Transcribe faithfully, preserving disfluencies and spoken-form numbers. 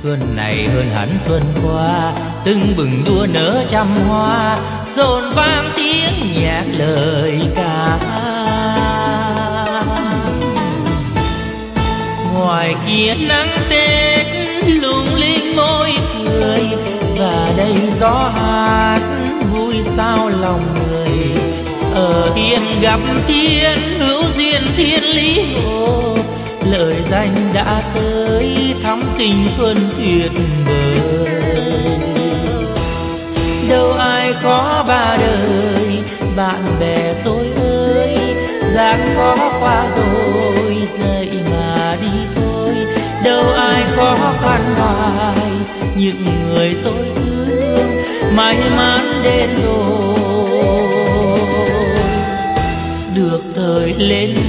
Xuân này hơn hẳn xuân qua, tưng bừng đua nở trăm hoa, rộn vang tiếng nhạc lời ca. Ngoài kia nắng Tết lung linh môi cười, và đây gió hát vui sao lòng người. Ở thiên gặp thiên hữu duyên thiên lý hồ, lời danh đã tới thắm tình xuân tuyệt vời. Đâu ai khó ba đời bạn bè tôi ơi, gian khó qua rồi dậy mà đi thôi. Đâu ai khó khăn hoài những người tôi thương, may mắn đến rồi được thời lên